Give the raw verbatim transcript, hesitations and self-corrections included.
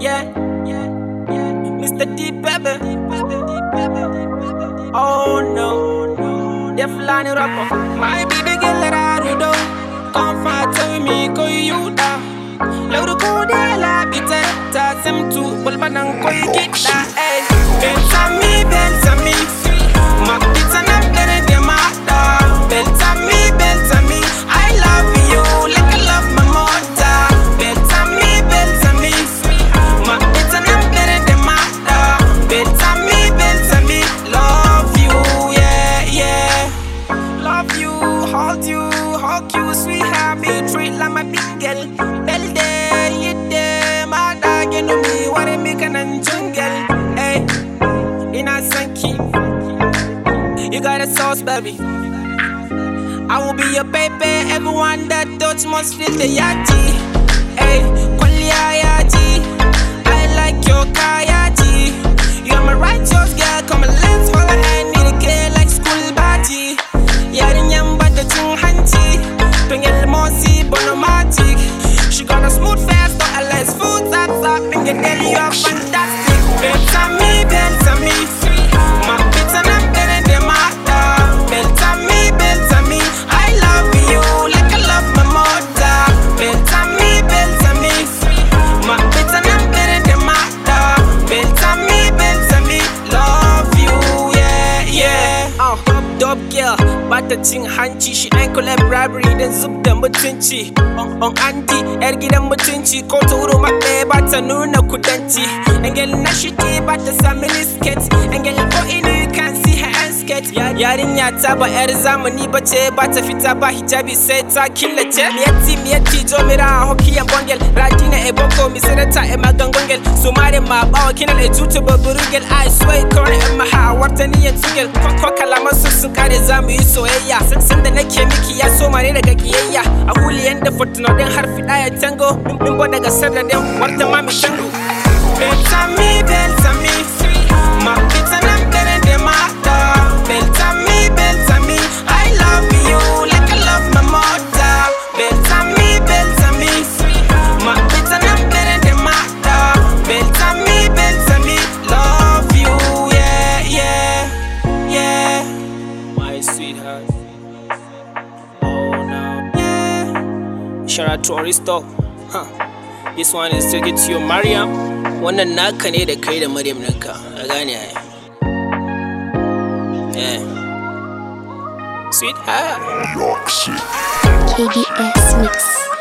yeah, yeah, yeah. Mister D baby. Oh no, the flying rapper. My baby girl that I do do. Come fight with me, go you da. Love the code, la bitte. Ta sem tu, bulbanang ko ikita. Hey, belta me, belta me. Ma bitte na blere de mata. Belta me, belta me. I love you like I love my mother. Belta me, belta me. Ma bitte na blere de mata. Belta me, belta me. Love you, yeah, yeah. Love you, hold you, hug you, sweetheart. Be treat like my big girl. Belle day, you day, my dog, you know me. What I make an jungle, hey. In a sanky, you got a sauce, baby. I will be your baby. Everyone that touch must feel the yati. Hey, Kwalia yati. I like your kayati. You're my righteous girl. Come and let's hold a hand. Need a girl like school party. Yarin yamba the chung hanti. Pingel mosi bonomatic. She got a smooth face, but a less food tap tap. Pingel girl, you are fantastic. Belta me, belta me. My pizza na better than my dog. Belta me, belta me. I love you like I love my mother. Belta me, belta me. My pizza na better than my dog. Belta me, belta me. Love you, yeah, yeah. Oh, dope girl, bata cin hanci. Shi ɗan collab bribery dan zub da mutunci. On on anti, yar gidan mutunci. Ko ta wuro ma ɗaya ba ta nuna kudanci. Engel na shiti ba ta sa miniskirt. Engel ko inu you can see her hand skirt. Yarinya ta ba yar zamani ba ce. Ba ta fita ba hijabi sai ta killace. Miyatti miyatti jo mira hoki and bongel. Radina e boko mi senata e magangongel. Sumare ma bawa kinal e tutu baburugel. I swear kore e maha warta ni yan tugel. Ko kalaman su sun kare zamu yi soyayya. San da nake miki ya soma ne daga kiyayya. A huliyan da fortuno din harfi daya tango. Min bo daga sarda din warta ma mi tango. Belta me, belta me. Ma pizza na better than my dog. Belta me, belta me. I love you like I love my mother. Belta me, belta me. Ma pizza na better than my dog. Belta me, belta me. Love you, yeah, yeah, yeah. My sweetheart. Oh no, yeah. Shout out to Aristo. Huh. This one is to get to you, Mariam. Wannan naka ne da kai da Maryam ɗinka, a gane ai. Yeah. Sweetheart. K D S Mix.